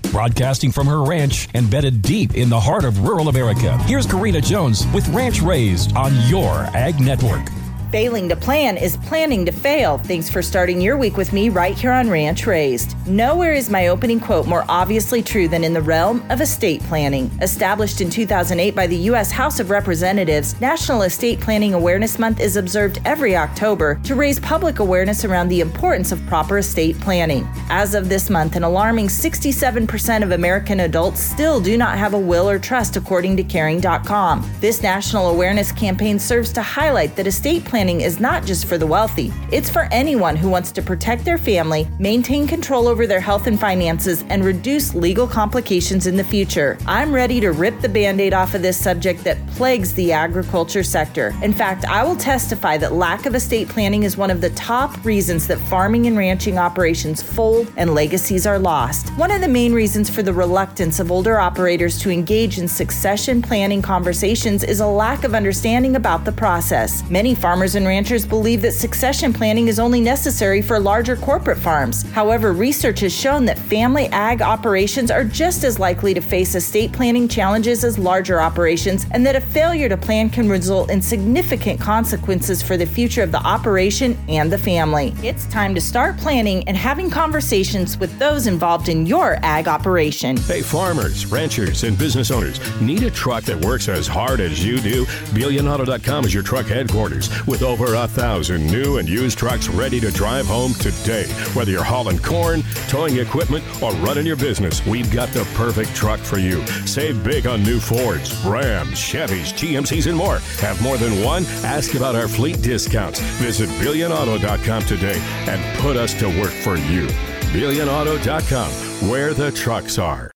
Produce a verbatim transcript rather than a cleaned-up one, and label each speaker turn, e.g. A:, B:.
A: broadcasting from her ranch embedded deep in the heart of rural America. Here's Karina Jones with Ranch Raised on your Ag Network.
B: Failing to plan is planning to fail. Thanks for starting your week with me right here on Ranch Raised. Nowhere is my opening quote more obviously true than in the realm of estate planning. Established in two thousand eight by the U S House of Representatives, National Estate Planning Awareness Month is observed every October to raise public awareness around the importance of proper estate planning. As of this month, an alarming sixty-seven percent of American adults still do not have a will or trust, according to caring dot com. This national awareness campaign serves to highlight that estate planning Planning is not just for the wealthy. It's for anyone who wants to protect their family, maintain control over their health and finances, and reduce legal complications in the future. I'm ready to rip the Band-Aid off of this subject that plagues the agriculture sector. In fact, I will testify that lack of estate planning is one of the top reasons that farming and ranching operations fold and legacies are lost. One of the main reasons for the reluctance of older operators to engage in succession planning conversations is a lack of understanding about the process. Many farmers and ranchers believe that succession planning is only necessary for larger corporate farms. However, research has shown that family ag operations are just as likely to face estate planning challenges as larger operations, and that a failure to plan can result in significant consequences for the future of the operation and the family. It's time to start planning and having conversations with those involved in your ag operation.
C: Hey, farmers, ranchers, and business owners, need a truck that works as hard as you do? Billion Auto dot com is your truck headquarters, with over a thousand new and used trucks ready to drive home today. Whether you're hauling corn, towing equipment, or running your business, we've got the perfect truck for you. Save big on new Fords, Rams, Chevys, G M Cs, and more. Have more than one? Ask about our fleet discounts. Visit Billion Auto dot com today and put us to work for you. Billion Auto dot com, where the trucks are.